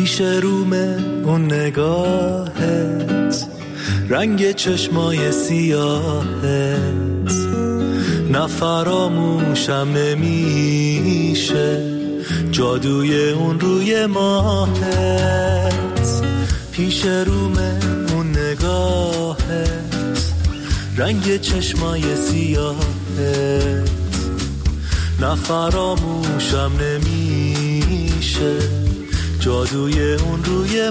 پیش رومه اون نگاهت، رنگ چشمای سیاهت، نفراموشم نمیشه جادوی اون روی ماهت. پیش رومه اون نگاهت، رنگ چشمای سیاهت، نفراموشم نمیشه جادوی اون روی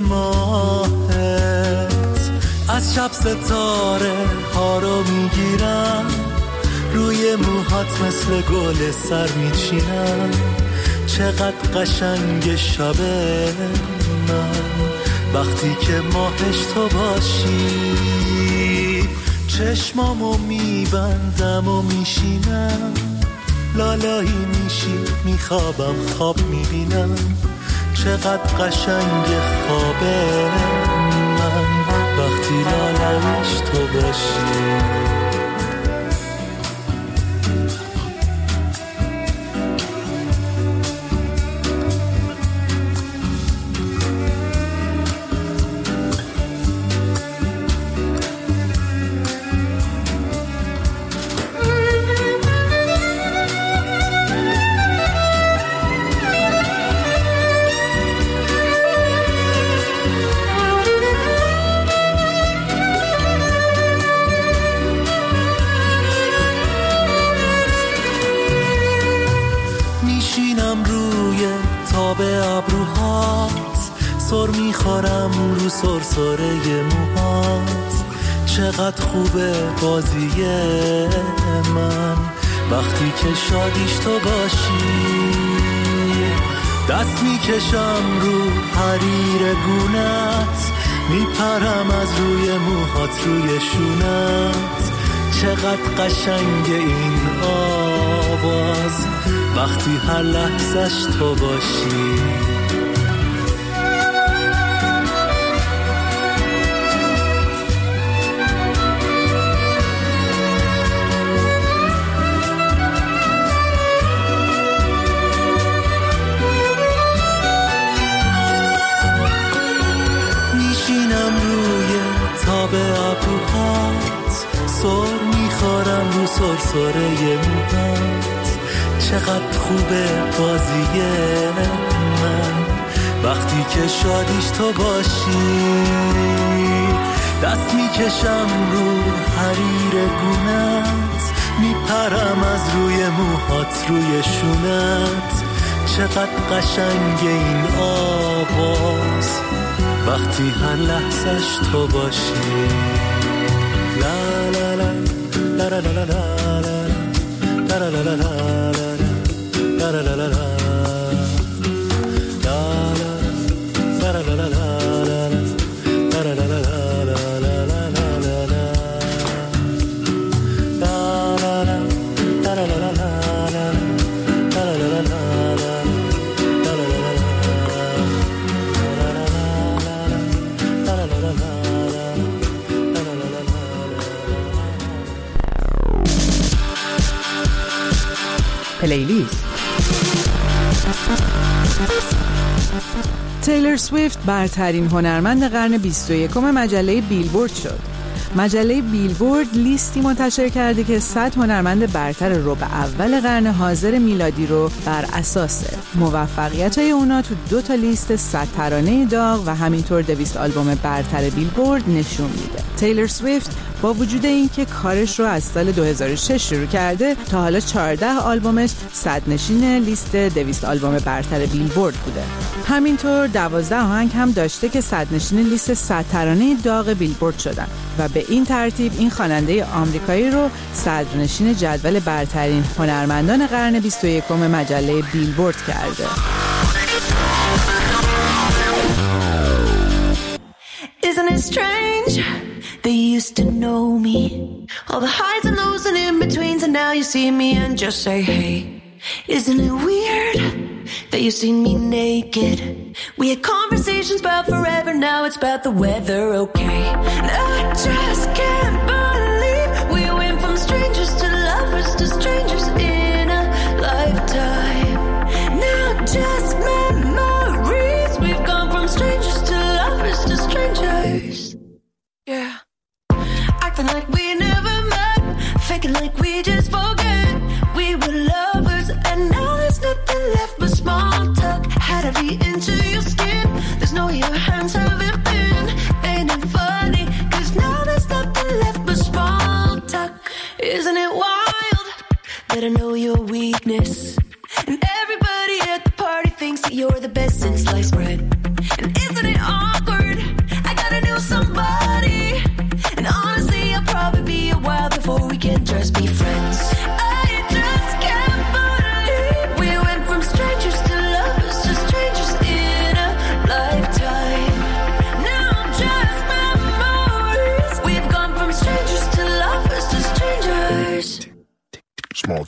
ماهت. از شب ستاره ها رو میگیرم، روی موهات مثل گل سر میچینم. چقدر قشنگ شب من وقتی که ماهش تو باشی. چشمامو میبندم و میشینم، لالایی میشی میخوابم خواب میبینم. چقدر قشنگ خوابه من وقتی لالاییش تو باشی. سرسره موهات چقدر خوبه بازی من وقتی که شادیش تو باشی. دست میکشم رو حریر گونت، میپرم از روی موهات روی شونت. چقدر قشنگ این آواز وقتی هر لحظش تو باشی. سرسره موهات چقدر خوبه بازی من وقتی که شادیش تو باشی. دست میکشم رو حریر گونت، میپرم از روی موهات روی شونت. چقدر قشنگ این آواز وقتی هر لحظش تو باشی. لا لا لا la la la la la la la la la la la la la la پلیلیست. تیلور سویفت برترین هنرمند قرن 21 مجله بیلبورد شد. مجله بیلبورد لیستی منتشر کرده که 100 هنرمند برتر ربع اول قرن حاضر میلادی رو بر اساس موفقیت‌های اونا تو 2 تا لیست 100 ترانه داغ و همینطور 200 آلبوم برتر بیلبورد نشون میده. تیلور سویفت با وجود اینکه کارش رو از سال 2006 شروع کرده، تا حالا 14 آلبومش 100 نشین لیست 200 آلبوم برتر بیلبورد بوده. همینطور 12 آهنگ هم داشته که 100 نشین لیست 100 ترانه داغ بیلبورد شدن و به این ترتیب این خواننده آمریکایی رو 100 نشین جدول برترین هنرمندان قرن 21 مجله بیلبورد کرده. Isn't it strange? They used to know me, all the highs and lows and in-betweens, and now you see me and just say, hey. Isn't it weird that you see me naked? We had conversations about forever, now it's about the weather, okay? And I just can't believe we went from strangers to lovers to strangers in a lifetime. Now just memories, we've gone from strangers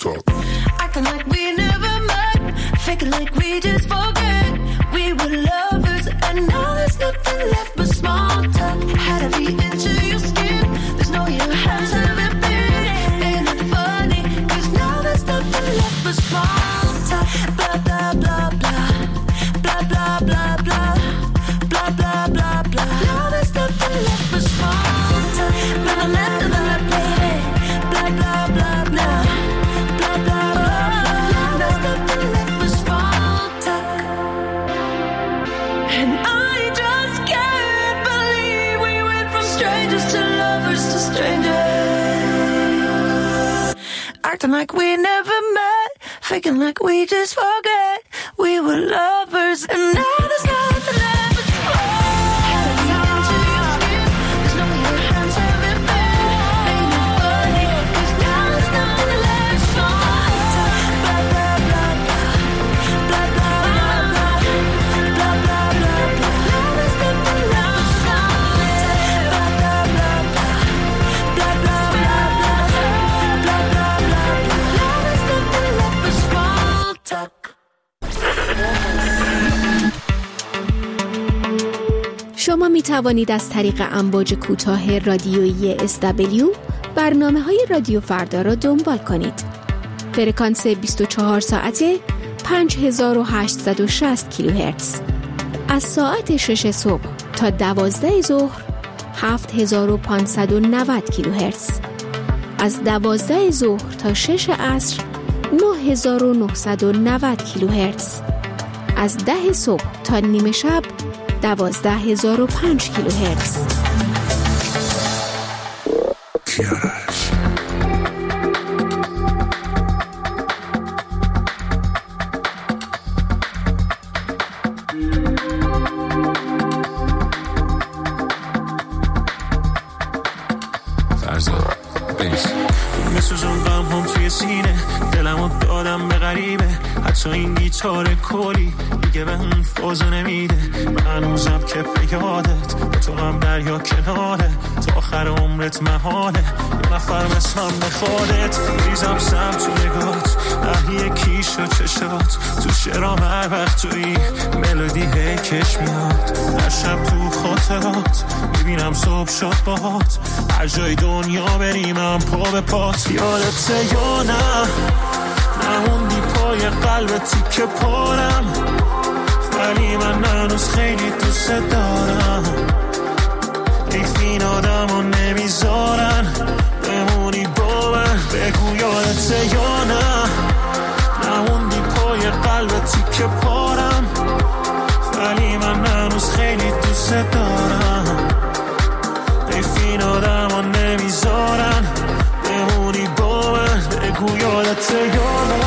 talk. Acting like we never met, faking like we just forget. We were lovers and now there's nothing left but small talk. Had to be into your skin, there's no your hands haven't been. Ain't it funny, cause now there's nothing left but small talk. Blah blah blah blah, blah blah blah blah, blah blah blah blah. Now there's nothing left but small talk. Blah blah blah blah blah, blah blah blah blah, blah blah blah. Now there's nothing left but small talk. And I just can't believe we went from strangers to lovers to strangers. Acting like we never met, faking like we just forget. We were lovers and now there's nothing left but small. There's no your hands haven't been. Ain't it funny, cause now there's nothing left but small talk. Blah blah blah blah, blah blah blah blah, blah blah blah blah. Now there's nothing left but small talk. Blah blah blah blah, blah blah blah blah, blah blah blah blah. Now there's nothing left but small talk. شما می توانید از طریق امواج کوتاه رادیویی SW برنامه‌های رادیو فردا را دنبال کنید. فرکانس 24 ساعته 5860 کیلوهرتز. از ساعت 6 صبح تا 12 ظهر 7590 کیلوهرتز. از 12 ظهر تا 6 عصر 9990 کیلوهرتز. از 10 صبح تا نیمه شب 12005 کیلوهرتز. میسوزم غم هم توی سینه، دلمو دادم به غریبه. حتی این گیتار کلی دیگه به اون فازو نمیده. من هنوزم که به یادت با تو هم دریا کناره، تا آخر عمرت محاله یه نفر مثلم بخوادت. ریزم سم تو نگات، اهی کیش و چشات، تو شرام هر وقت توی ملودی هی کش میاد. هر شب تو خاطرات میبینم صبح شد باهات، هر جای دنیا بریم هم پا به پات. یادته یا نه نموندی پای قلب تیکه پارم، ولی من هنوز خیلی دوست دارم. حیف این آدم رو نمیذارن بمونی با من. بگو یادته یا نه نموندی پای قلب تیکه پارم، ولی من هنوز خیلی دوست دارم. حیف این آدم رو نمیذارن بمونی با من. بگو یادته یا نه.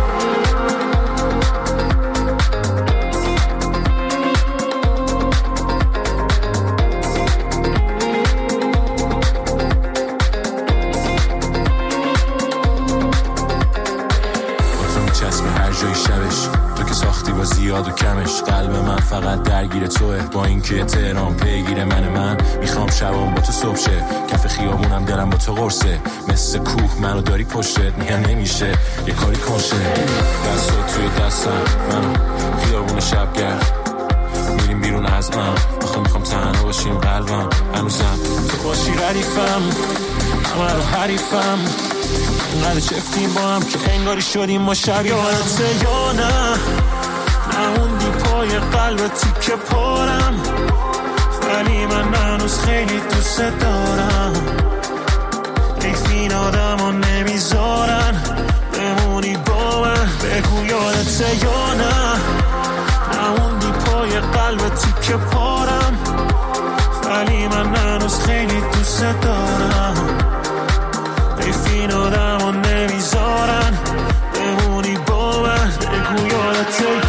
زیاد و کمش، قلب من فقط درگیر توه. با اینکه تهران پیگیر من میخوام شبام با تو صبح شه. کف خیابونم دلم با تو قرصه، مثل کوه منو داری پشتت. میگن نمیشه یه کاری کنشه. دستت توی دستم، منو خیابون شبگرد میریم بیرون از آخه میخوام تنها باشیم. قلبم هنوزم تو باشی ردیفم، همه رو حریفم. انقدر چفتیم با هم که انگاری شدیم ما شبیه. یادته یا نه نموندی پای قلب تیکه پارم، ولی من هنوز خیلی دوست دارم. حیف این آدم رو نمیذارن بمونی با من. بگو یادته یا نه نموندی پای قلب تیکه پارم، ولی من هنوز خیلی دوست دارم. حیف این آدم رو نمیذارن بمونی با من. بگو یادته.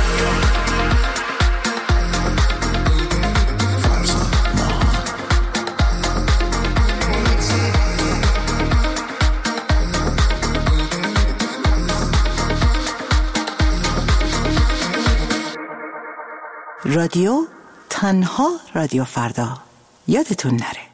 رادیو تنها رادیو فردا، یادتون نره.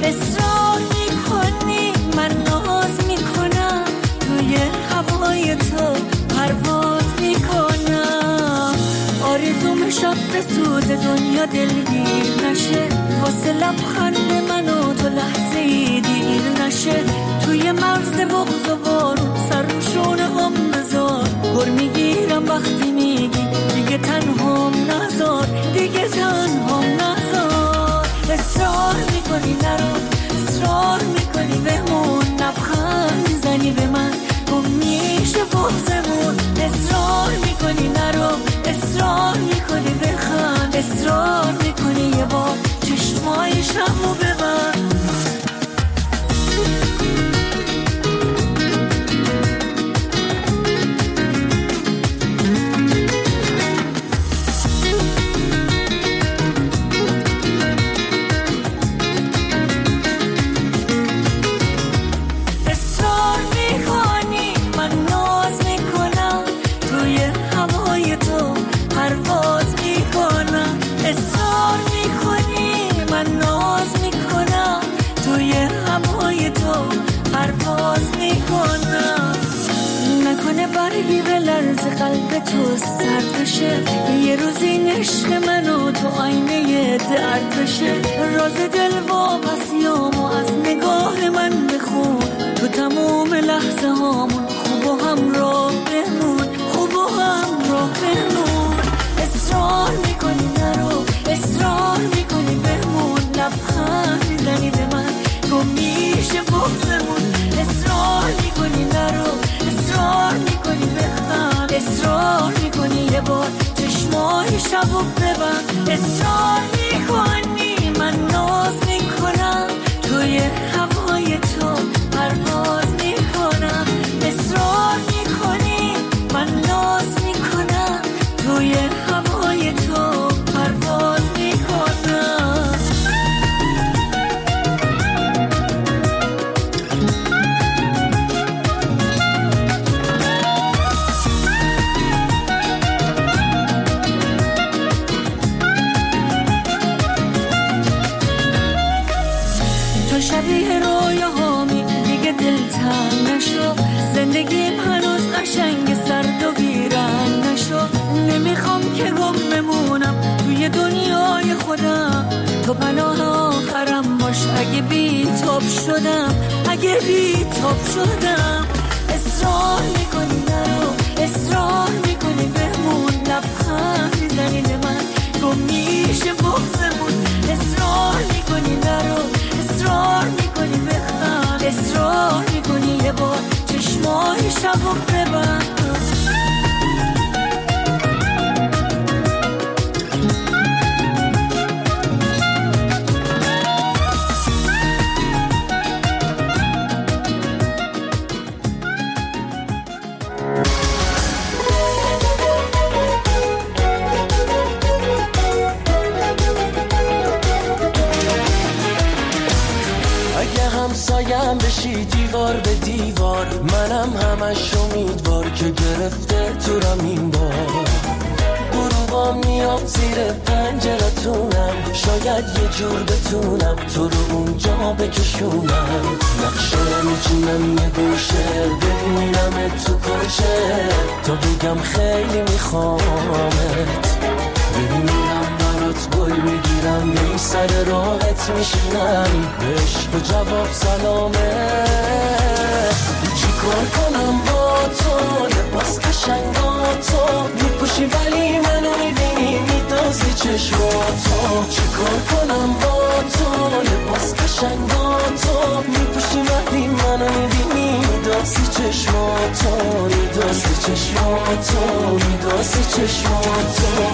اصرار میکنی من ناز میکنم توی هوای تو پرواز میکنم آرزوم شب به سوز دنیا دلگیر نشه واسه لبخند من و تو لحظه ای دیر نشه توی مرز بغض و بارون سر روشون هم بذار گر میگیرم وقتی میگی دیگه تنهام نذار دیگه تنهام نذار اصرار میکنی نرو اصرار میکنی بمون لبخند میزنی به من گم میشه بغضمون اصرار میکنی نرو اصرار میکنی بخند اصرار میکنی یه بار چشمای شبو ببند برگی به لرز قلب تو سرد بشه یه روز این عشق من و تو آینه درد بشه راز دل واپسیامو از نگاه من بخون تو تموم لحظه هامون خوب و همراه بمون خوب و همراه بمون اصرار میکنی نرو اصرار میکنی بمون لبخند میزنی به من گم میشه بغضمون اصرار میکنی نرو اصرار میکنی بخند اصرار میکنی یه بار چشمای شبو ببند اصرار میکنی من ناز میکنم توی هوای تو پرواز میکنم اصرار میکنی من ناز میکنم توی هوای تو پرواز میکنم شبیه رویاهامی دیگه دلتنگ نشو زندگیم هنوز قشنگ سرد و بیرنگ نشو نمیخوام که گم بمونم توی دنیای خودم تو پناه آخرم باش اگه بی‌تاب شدم اگه بی‌تاب شدم اصرار میکنی نرو اصرار میکنی بمون لبخند میزنی به من گم میشه بغضمون اصرار میکنی نرو اصرار میکنی بخند اصرار میکنی یه بار چشمای شبو ببند همسایم بشی دیوار به دیوار منم همش امیدوار که گرفته تورم این بار غروبا میام زیر پنجرتونم شاید یه جور بتونم تو رو اونجا بکشونم نقشه میچینم یه گوشه ببینم تو کجه تا بگم خیلی میخوامت ببینم برات گل میگیرم بی سر راحت میشینم عشق و جواب سلامه چی کار کنم با تو لباس قشنگاتو میپوشی ولی منو میبینی میدازی چشماتو چی کار کنم با تو لباس قشنگاتو میپوشی ولی منو میبینی میدازی چشماتو میدازی چشماتو میدازی چشماتو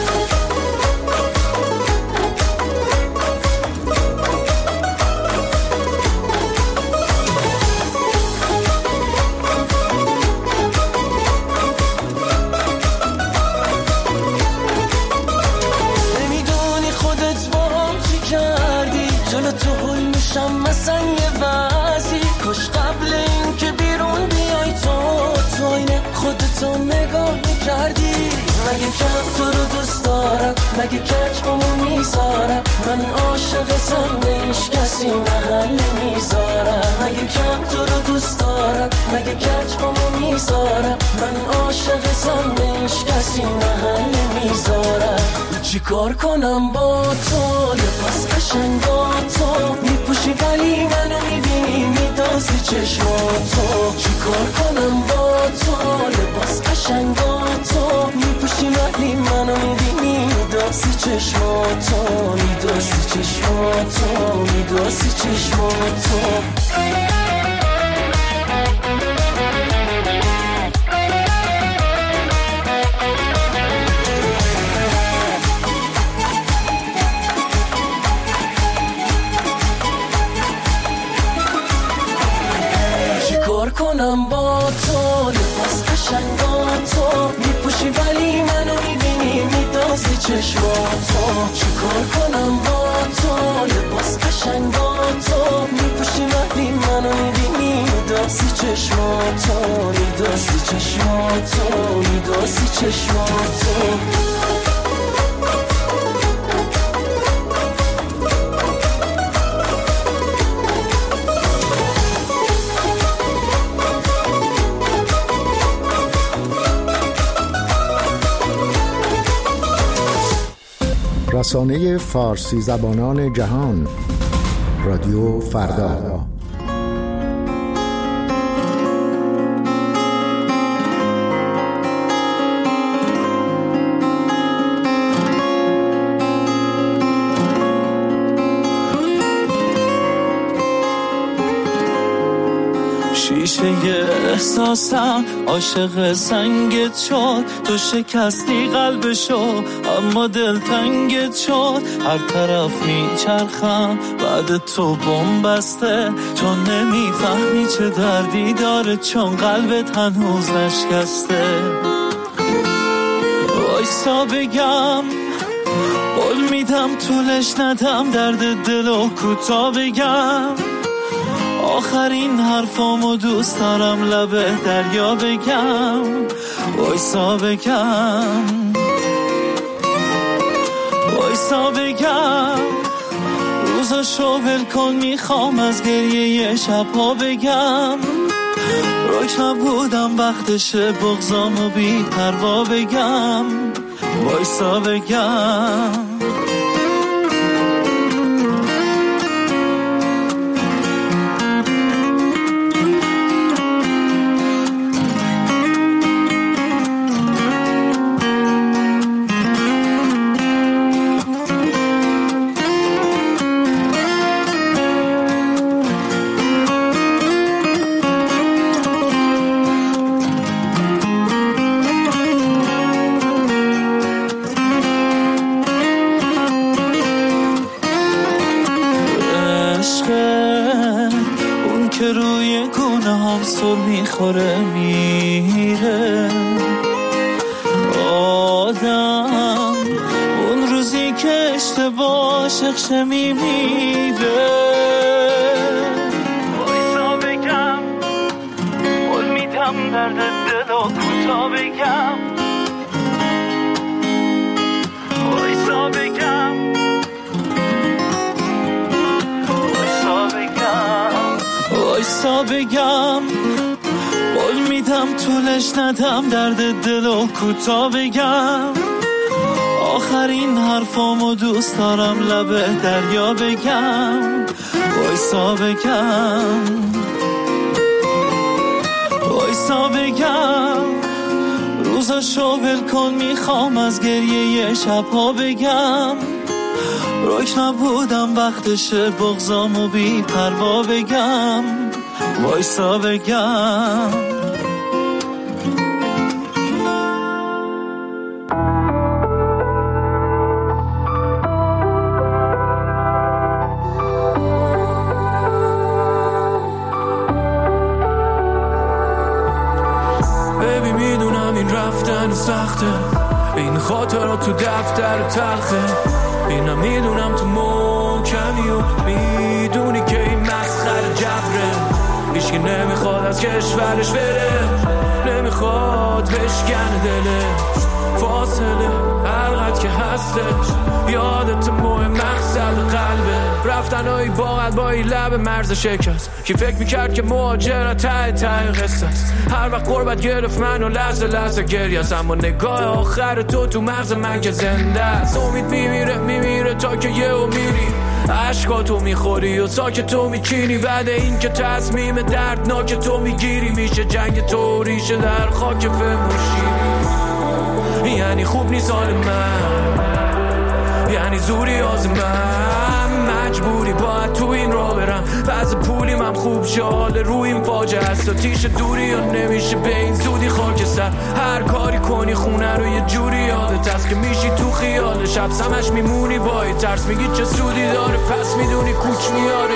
مثلا یه وضعی کش قبل این که بیرون بیای تو آینه خودتو نگاه میکردی مگه مگه کم تو رو دوست دارم، مگه کچممو میذارم، من عاشقتم به هیچ کسی محل میذارم. مگه کم تو رو دوست دارم، مگه کچممو میذارم، من عاشقتم به هیچ کسی محل میذارم. چی کار کنم با تو، لباس قشنگ با تو میپوشی ولی منو میبینی میدازی چشماتو. چی کار کنم با تو، لباس قشنگ با تو میپوشی ولی منو میبینی میدازی چشماتو، میدازی چشماتو، میدازی چشماتو. کنم با تو، لباس قشنگ با تو میپوشی ولی منو میبینی میدازی چشماتو. چیکار کنم با تو، لباس قشنگ با تو میپوشی ولی منو میبینی میدازی چشماتو، میدازی چشماتو، میدازی چشماتو. رسانه فارسی زبانان جهان، رادیو فردا. شیشه احساسم عاشق سنگت شد، تو شکستی قلبشو اما دل تنگت شد. هر طرف میچرخم بعد تو بمبسته، تو نمیفهمی چه دردی داره چون قلبت هنوز نشکسته. وایسا بگم، قول میدم طولش ندم، درد دلو کوتا بگم. آخرین حرفامو دوست دارم لبه دریا بگم. وایسا بگم، وایسا بگم، روزاشو ول کن میخوام از گریه شبها بگم. روک نبودم وقتشه بغضامو بی پروا بگم. وایسا بگم، میخوره میره آدم، اون روزی که اشتباه شخشه میمیره. وایسا بگم، قول میدم درد دلو کوتا بگم. وایسا بگم، وایسا بگم، وایسا بگم، قول میدم طولش ندم، درد دلو کوتا بگم. آخرین حرفامو دوست دارم لبه دریا بگم. وایسا بگم، وایسا بگم، روزاشو ول کن میخوام از گریه شبها بگم. روک نبودم وقتشه بغضامو بی پروا بگم. وایسا بگم، ببین میدونم این رفتن سخته، این خاطرات تو دفتر تلخه، اینم میدونم تو محکمی و میدونی که این مسخره جبره. هیچکی نمیخواد از کشورش بره، نمیخواد بشکنه دلش، فاصله هرقدر که هستش یادت مهم مقصد قلبه رفتنهایی با قلبایی لب مرز شکست کی فکر میکرد که مهاجرت ته قصه است هر وقت قربت گرفت منو لحظه لحظه گریه است اما نگاه آخر تو مغز من که زنده است امید میمیره تا که یهو میری عشقاتو میخوری و ساکت تو میچینی بعد این که تصمیم دردناک تو میگیری میشه جنگ تو ریشه در خاک فموشی یعنی خوب نیست حال من یعنی زوری از من مجبوری باید تو این را برم بعض پولیم هم خوب شاله روی این فاجعه است و تیش دوری یا نمیشه به این زودی خاکستر هر کاری کنی خونه رو یه جوری یادت هست که میشی تو خیال شب سمش میمونی با ترس میگی چه سودی داره پس میدونی کوچ میاره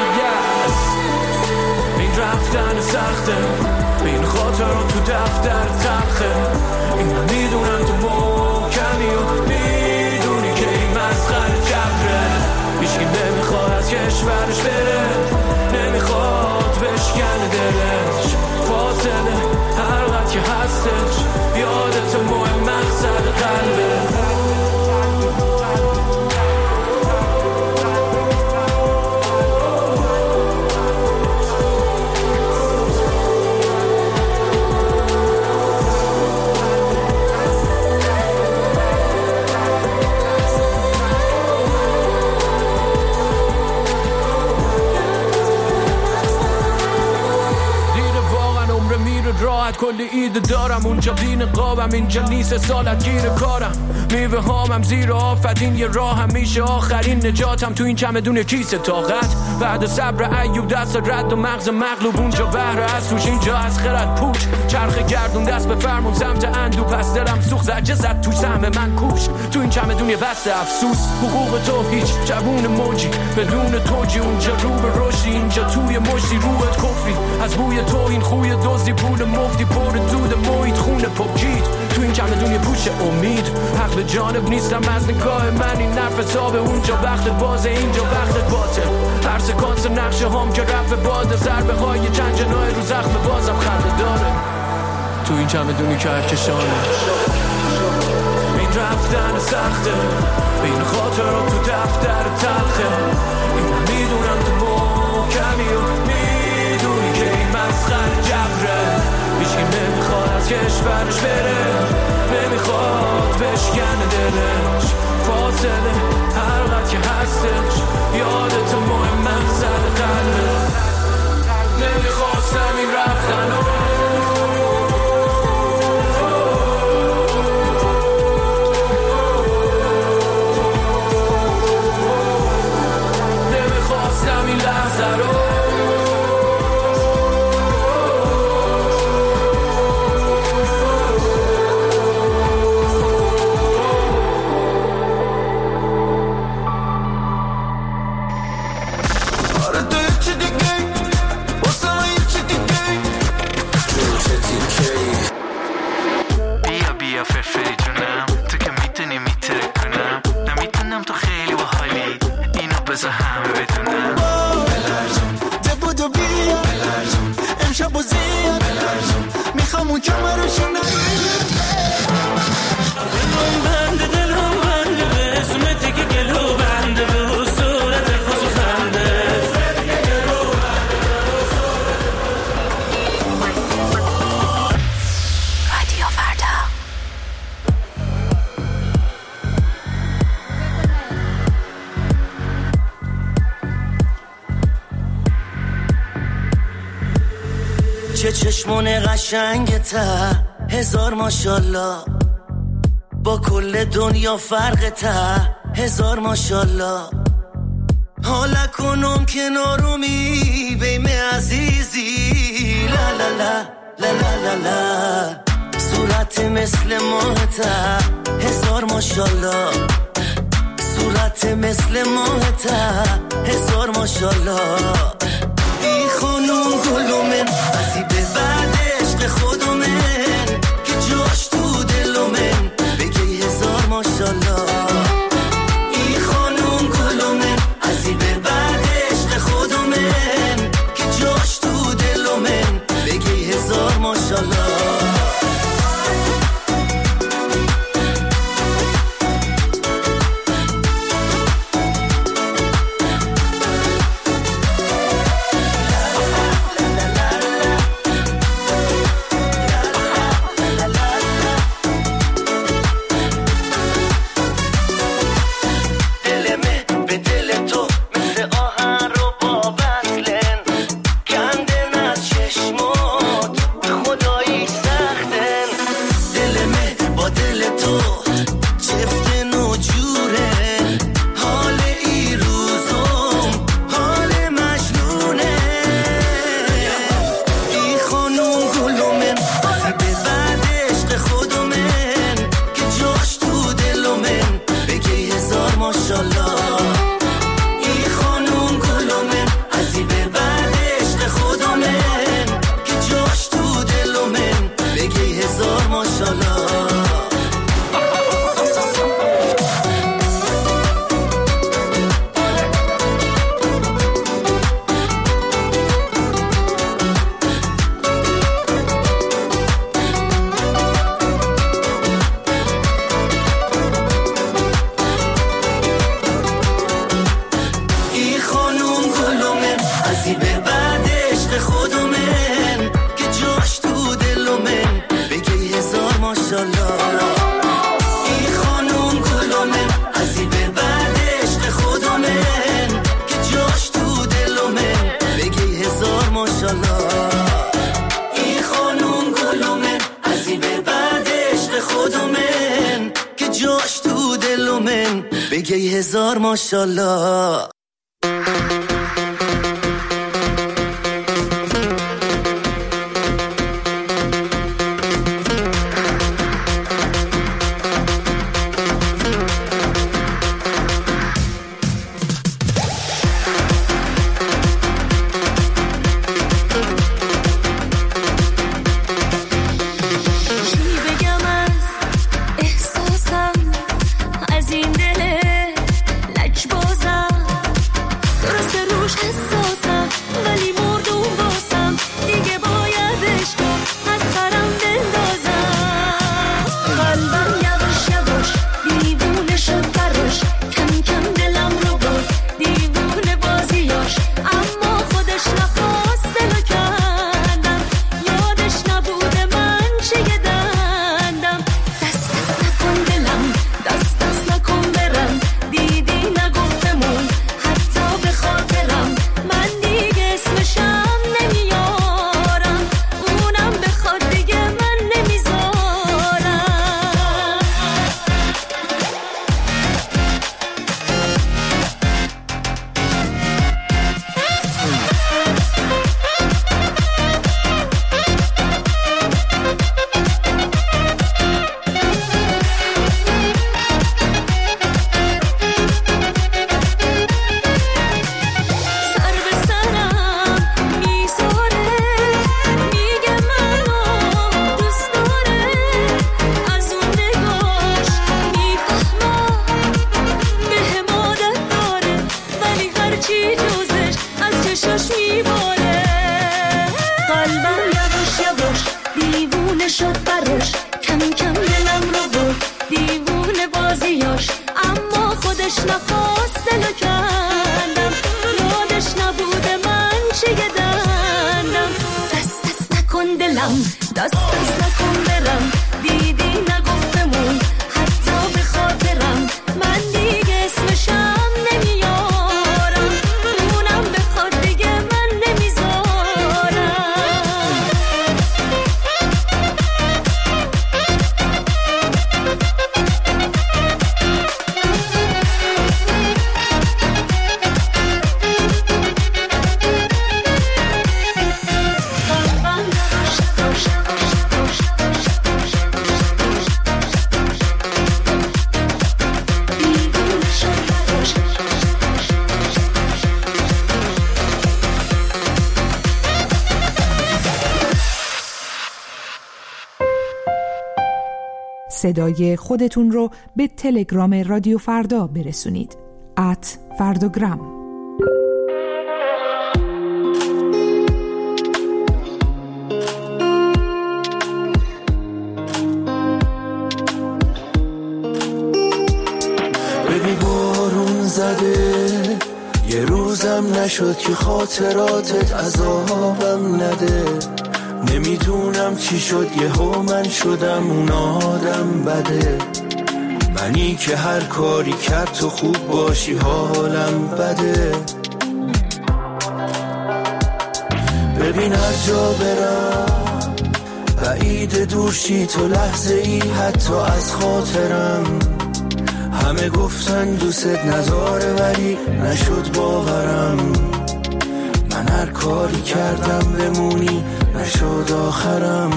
این رفتن سخته این خاطر رو تو دفتر تلخه این میدونم تو محکمی و میدونی که این مسخره جبره هیچکی نمیخواد از کشورش بره نمیخواد بشکنه دلش فاصله هرقدر که هستش یادت مهم مقصد قلبه راحت کلی ایده دارم اونجا دین قابم اینجا نیست سالت گیر کارم میوه هامم زیر آفت این یه راه هم میشه آخرین نجاتم تو این چمدون کیسه طاقت بعد صبر ایوب دست رد و مغز مغلوب اونجا بهره از توش اینجا از خرد پوچ چرخ گردون دست به فرمون سمت اندو پس دلم سوخ زجه زد توش سهم من کوش تو این چمدون یه بسته افسوس حقوق تو هیچ جوون موجی بدون توجی اونجا رو به رشدی اینجا توی مشتی روحت کفری از بوی تو این خوی دزدی پول مفتی پر دود محیط خونه پاکید تو این چمدون یه پوش امید حق به جانب نیستم از نگاه من این نرف حساب اونجا وقت بازه اینجا وقت باطل هر سکانس نقشه هم که رفت باده ضربه های چند جنای رو زخم بازم خنده داره تو این چمدونی کهکشانه این رفتن سخته این خاطر رو تو دفتر تلخه این میدونم تو محکمی و میدونی که این مسخره جبره هیچکی نمیخواد از کشورش بره نمیخواد بشکنه دلش فاصله هرقدر که هستش یادت مهم مقصد قلبه نمیخواستم این رفتن رو نمیخواستم این لحظه رو چه چشمون قشنگته هزار ماشالله با کل دنیا فرقته هزار ماشالله حالا کنم کنارومی بیم عزیزی لا لا لا لا لا لا لا صورت مثل ماهته هزار ماشالله صورت مثل ماهته هزار ماشالله ای خانوم گلومن بسی به بعد عشق خودمن که جاش تو دلومن بگی هزار ماشالله ای خانوم گلومن بسی به بعد عشق خودمن که جاش تو دلومن بگی هزار ماشالله ماشالله. این خانوم گلومن از این به بعد عشق خودمن که جاش تو دلومن بگی 1000 ماشالله. صدای خودتون رو به تلگرام رادیو فردا برسونید. @فرداگرام. ببین بارون زده یه روزم نشد که خاطراتت عذابم نده. نمیدونم چی شد یهو من شدم اون آدم بده. منی که هر کاری کرد تو خوب باشی حالم بده. ببین هر جا برم بعید دورشی تو لحظه ای حتی از خاطرم. همه گفتن دوست نداره ولی نشد باورم. من هر کاری کردم بمونی نشد آخرم.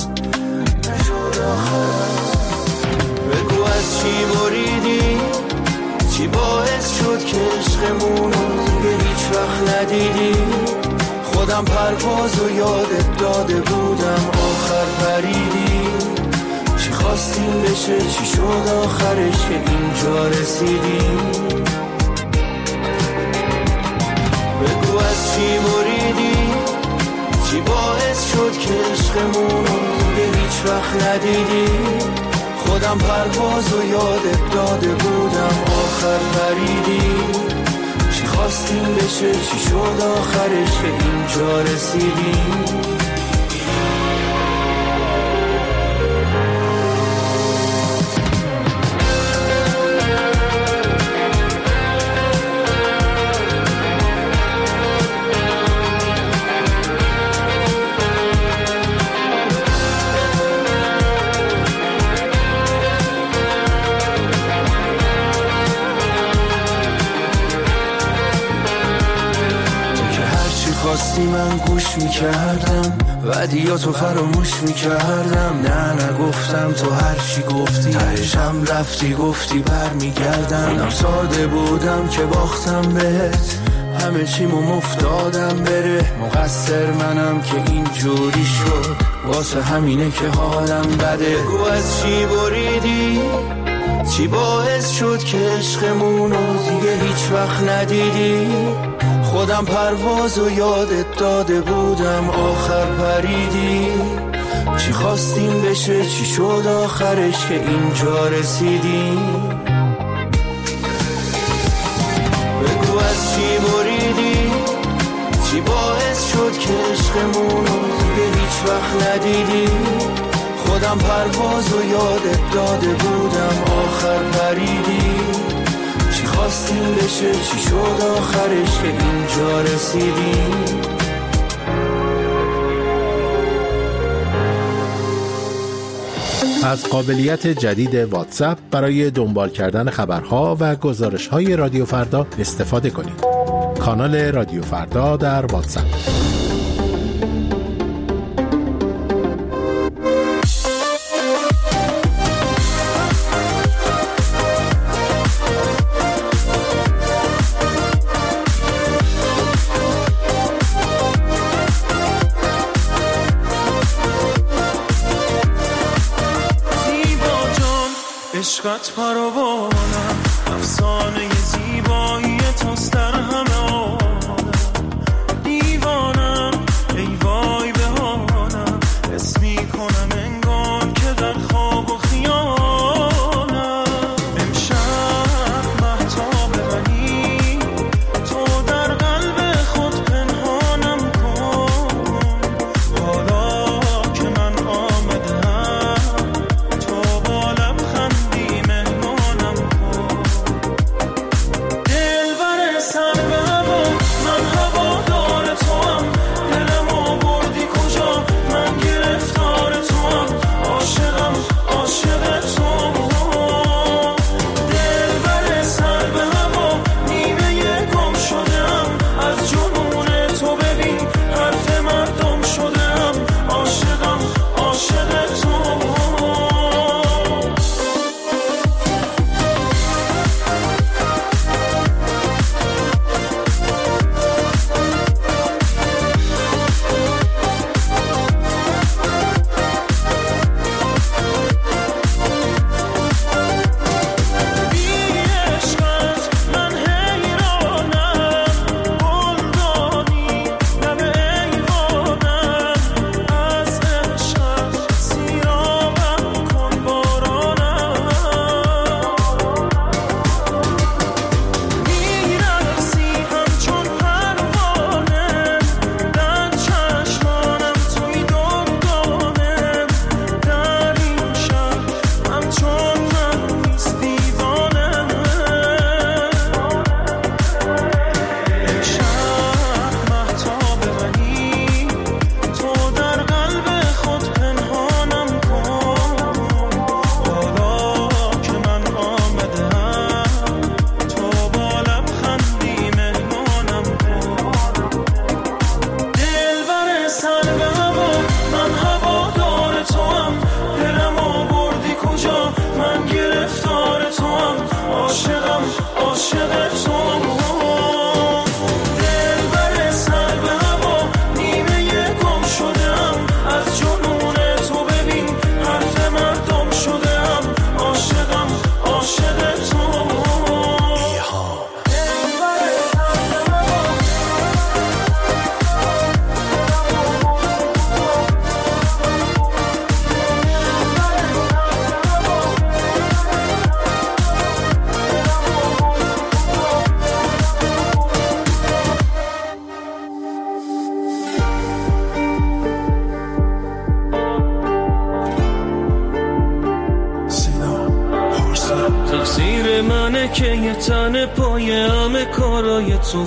بگو از چی بریدی چی باعث شد که عشقمونو دیگه هیچ وقت ندیدی. خودم پروازو یادت داده بودم آخر پریدی. چی خواستیم بشه چی شد آخرش که اینجا رسیدی. بگو از چی بریدی چی باعث شد که عشقمونو دیگه هیچ وقت ندیدی. خودم پروازو یادت داده بودم آخر پریدی. چی خواستیم بشه چی شد آخرش که اینجا رسیدی. میگفتی من گوش میکردم، ودیاتو فراموش میکردم. نه نگفتم تو هرچی گفتی، تهشم رفتی گفتی بر میگردم. منم ساده بودم که باختم بهت، همه چیمو مفتادم بره. مقصر منم که اینجوری شد، واسه همینه که حالم بده. بگو از چی بریدی، چی باعث شد که عشقمونو دیگه هیچ وقت ندیدی. خودم پروازو یادت داده بودم، آخر پریدی. چی خواستیم بشه چی شد آخرش که اینجا رسیدی. بگو از چی بریدی، چی باعث شد که عشقمونو دیگه هیچ وقت ندیدی. خودم پروازو یادت داده بودم، آخر پریدی. چی خواستیم بشه چی شد آخرش که اینجا رسیدی. از قابلیت جدید واتساپ برای دنبال کردن خبرها و گزارش‌های رادیو فردا استفاده کنید. کانال رادیو فردا در واتساپ. عشقت پروانم، افسانه زیبایی توست در همه عالم. دیوانم ای وای به حالم، حس میکنم انگار که در خواب و خیالم. امشب مهتاب منی، تو در قلب خود پنهانم کن. حالا که من آمدم، تو با لبخندی که یه تن پای همه کارای تو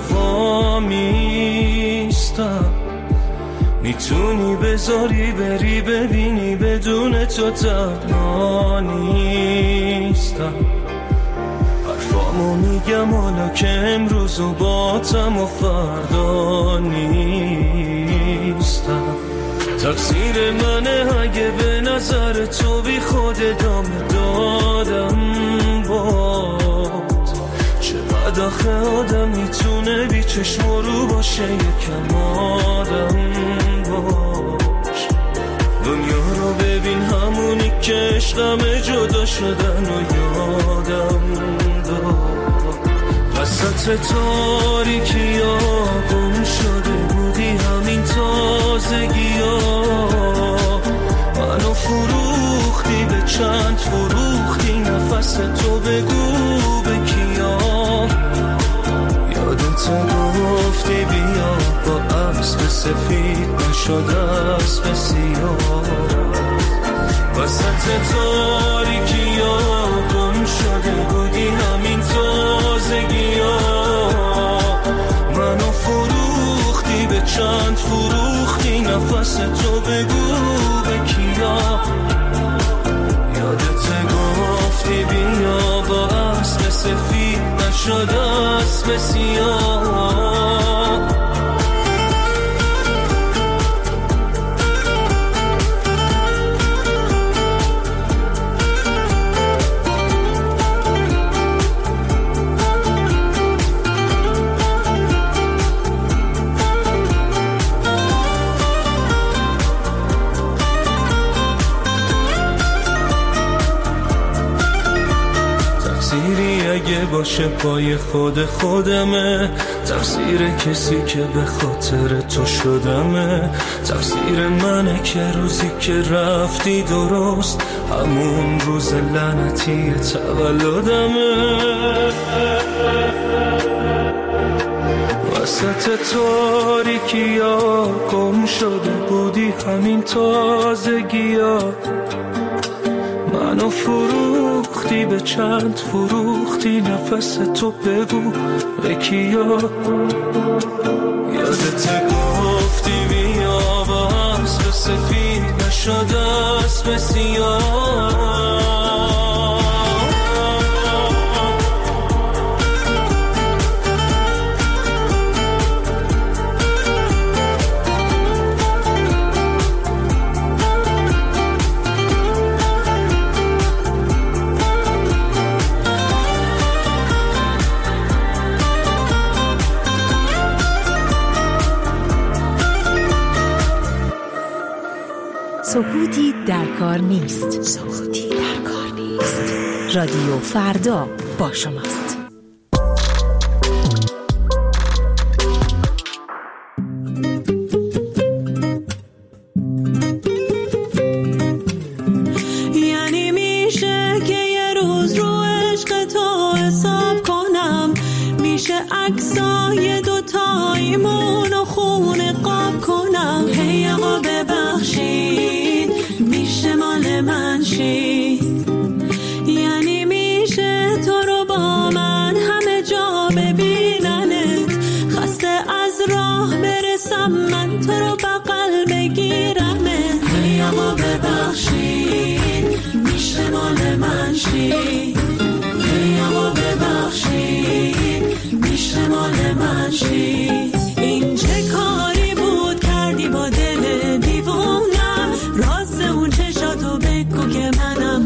وامیستم. میتونی بذاری بری ببینی بدون تو تنها نیستم. حرفامو و میگم حالا که امروز و باتم و فردا نیستم. تقصیر منه اگه به نظر تو بی خود ادامه دادم باد. چقدر آخه آدم میتونه بی چشم رو باشه یکم آدم باش. دنیا رو ببین همونی که عشقم جدا شدن و یادم داد. وسط تاریکی ها گم شده بودی همین تازگی ها. منو فروختی به چند فروختی نفس تو بگو به کیا. یادت گفتی بیا با اسب سفید نشد اسب سیاه. وسط تاریکی ها گم شده بودی همین تازگی ها. منو فروختی به چند فروختی نفس تو بگو به کیا. یادت گفتی بیا با اسب سفید نشد اسب سیاه. باشه پای خودمه، تقصیر کسی که به خاطر تو شدمه. تقصیر منه که روزی که رفتی درست همون روز لعنتی تولدمه. وسط تاریکی ها گم شده بودی همین تازگی ها. منو فروختی به چند فروختی نفس تو بگو به کیا. یادت گفتی بیا با اسب سفید نشد اسب سیاه. سکوتی در کار نیست. سکوتی در کار نیست. رادیو فردا با شماست. یعنی میشه که یه روز رو عشق تو حساب کنم، میشه عکسای دوتاییمون و خونه قاب کنم. هی آقا ببخشید میشه مال من شید. یعنی میشه تو رو با من همه جا ببیننت، خسته از راه برسم من تو رو بغل بگیرمت. هی آقا ببخشید میشه مال من شید. هی آقا ببخشید میشه مال من شید. این چه کاری بود کردی با دل دیوونم، راز اون چشاتو بگو که منم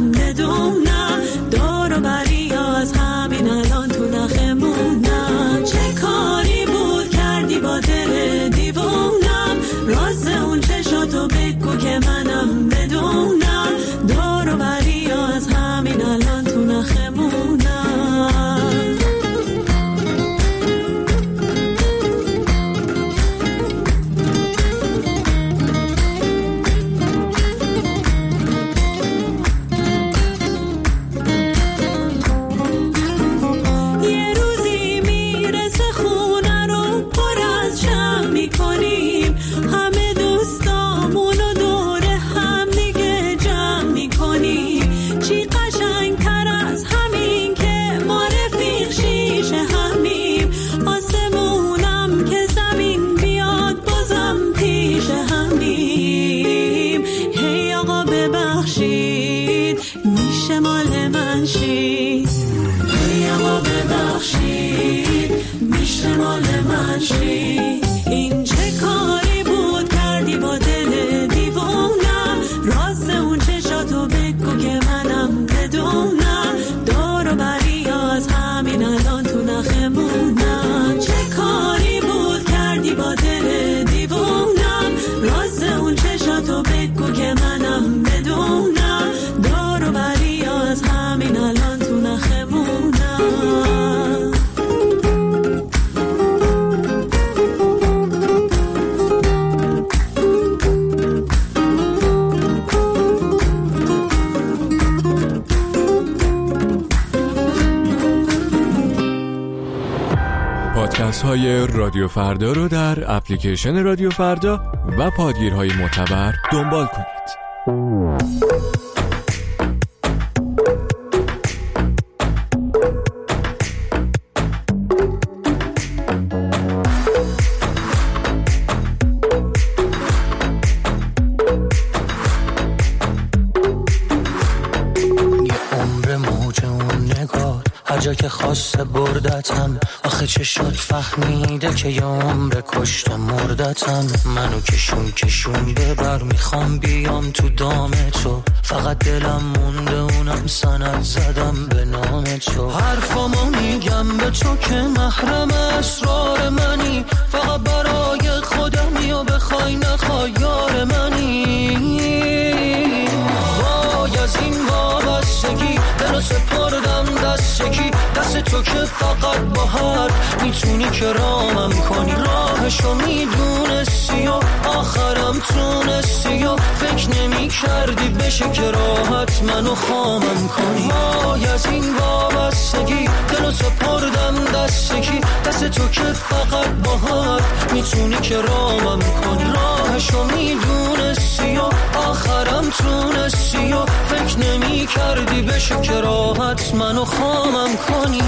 اپیزودهای رادیو فردا رو در اپلیکیشن رادیو فردا و پادگیرهای معتبر دنبال کنید. جا که خواسته بردتم، آخه چه شد فهمیده که یه عمر کشته مردتم. منو کشون ببر، میخوام بیام تو دام تو، فقط دلم مونده اونم سند زدم به نام تو. حرفامو میگم به تو که محرم اسرار منی، فقط برای خودمی و بخوای نخوای یار منی. وای از این وابستگی دلو سپردم دستگی، دست تو که فقط با حرف میتونی که رامم کنی. راهشو میدونستی و آخرم تونستی و فکر نمی کردی بشه که راحت منو خامم کنی. وای از این وابستگی دلو سپردم دستگی، دست تو که فقط با حرف میتونی که رامم کنی. راهشو میدونستی و آخرم تونستی و فکر نمی کردی بشه که راحت منو خامم کنی.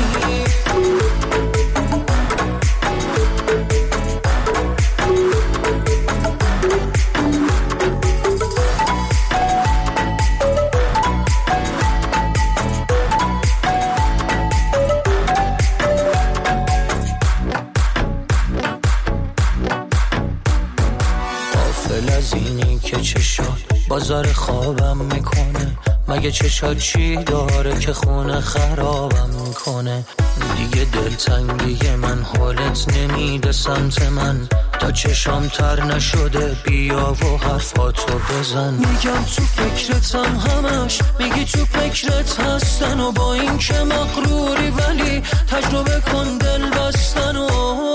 غافل از اینی که چه شد بازار خوابم میکنه، مگه چشات چی داره که خونه خرابم میکنه. دیگه دلتنگی من حالت نمیده سمت من، تا چشام تر نشده بیا و حرفاتو بزن. میگم تو فکرتم همش، میگی تو فکرت هستن و با این که مغروری ولی تجربه کن دل بستن. و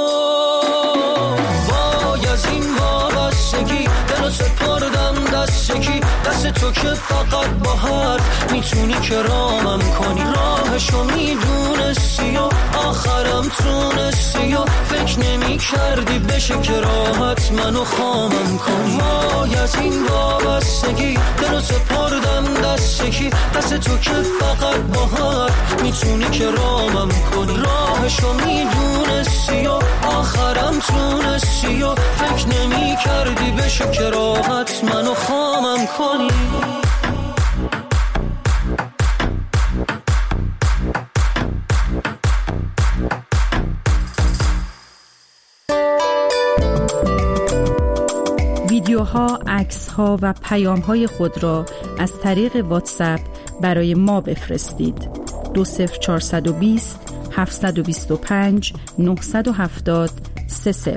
وای از این وابستگی دلو سپردم دستگی، دست تو که فقط با حرف میتونی که رامم کنی. راهشو میدونستی و آخرم تونستی و فکر نمی کردی بشه که راحت منو خامم کنی. وای از این وابستگی دلو سپردم دستگی، دست تو که فقط با حرف میتونی که رامم کنی. راهشو میدونستی و آخرم تونستی و فکر نمی کردی بشه که راحت منو خامم کنی. ویدیوها، عکس‌ها و پیام‌های خود را از طریق واتساپ برای ما بفرستید. 20420 725 970 30.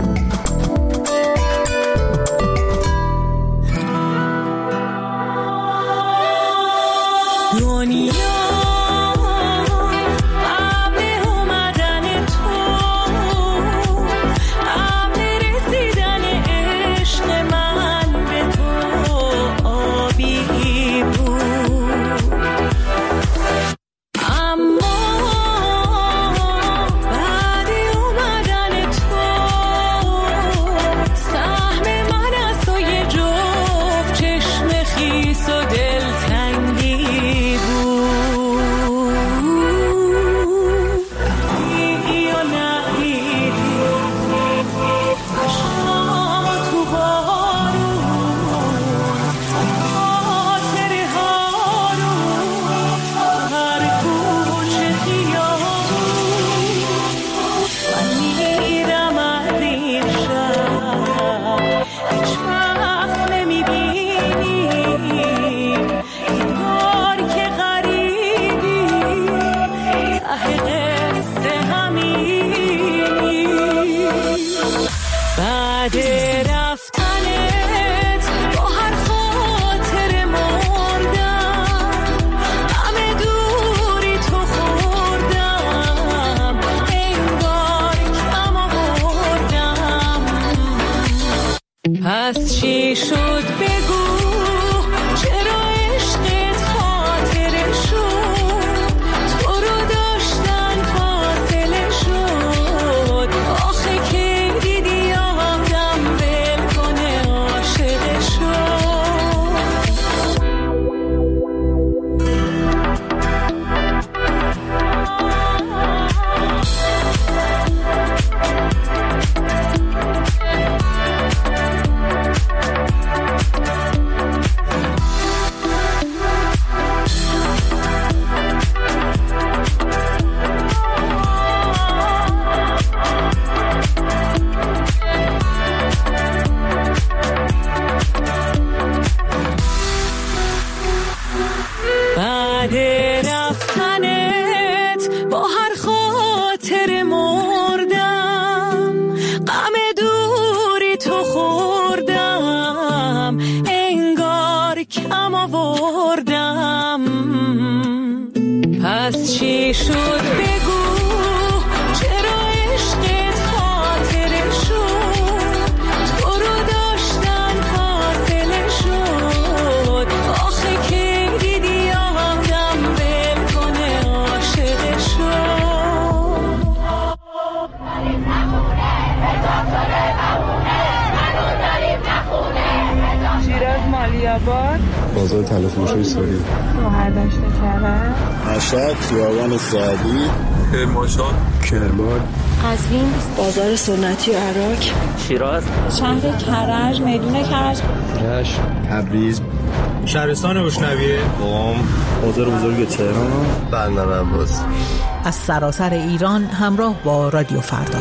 پس چی شد بگو، چرا عشقت خاطره شد، تو رو داشتن فاصله شد. چی شد بگو، چرا عشقت خاطره شد، تو رو داشتن فاصله شد، آخه که دیدی آدم ول کنه عاشق شد. شیراز مالیاباد، بازار تلفروشی ساری، شهردشت کرج، مشهد خیابان سعدی، کرمانشاه، کرمان، قزوین بازار سنتی عراق، شیراز شهر کرج، میدون کرج، رشت، تبریز، شهرستان بشنویه، قم، بازار بزرگ تهران، بندر عباس. از سراسر ایران همراه با رادیو فردا.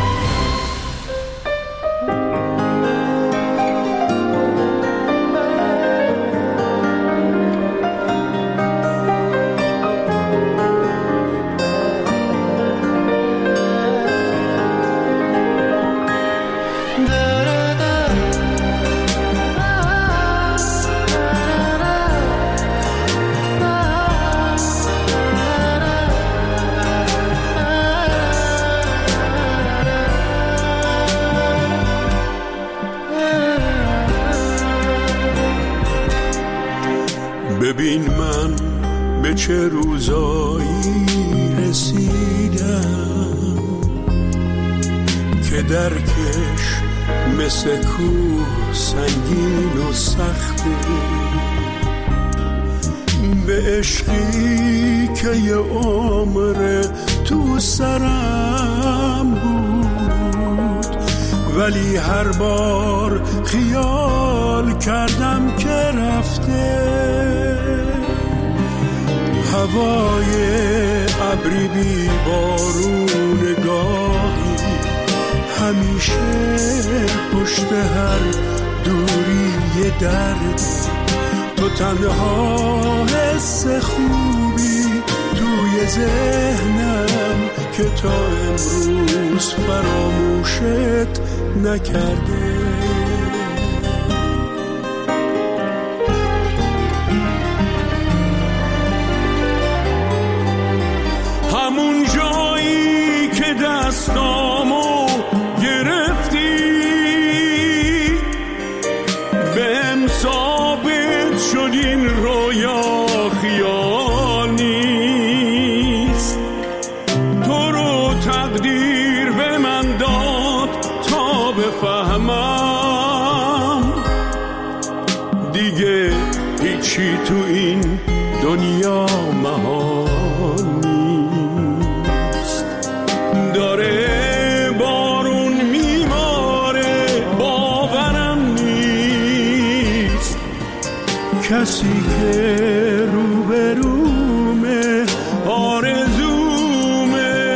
ببین من به چه روزایی رسیدم که درکش مثل کوه سنگین و سخته، به عشقی که یه عمر تو سرم بود، ولی هر بار خیال کردم که رفته. هوای ابری بی بارون گاهی همیشه پشت هر دوری یه درد، تو تنها حس خوبی توی ذهنم که تا امروز فراموشت نکرده. همون جایی که دستامو گرفتی بهم ثابت شد این رویا خیال نیست، تو رو تقدیر به من داد تا بفهمم دیگه هیچی تو این دنیا محال نیست. داره بارون میباره باورم نیست، کسی که روبرومه آرزومه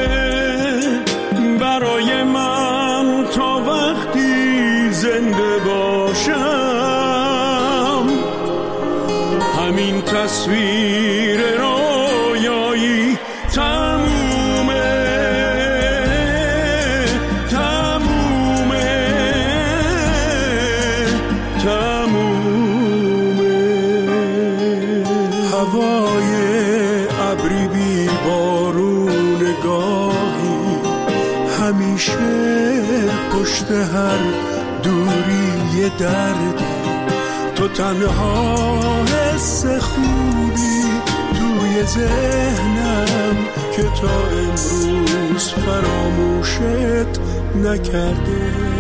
برای من تا وقتی زنده باشم. همین تصویر رویایی تمومه تمومه تمومه. هوای ابری بی بارون گاهی همیشه پشت هر دوری یه درد، تو تنها حس خوبی توی ذهنم که تا امروز فراموشت نکرده.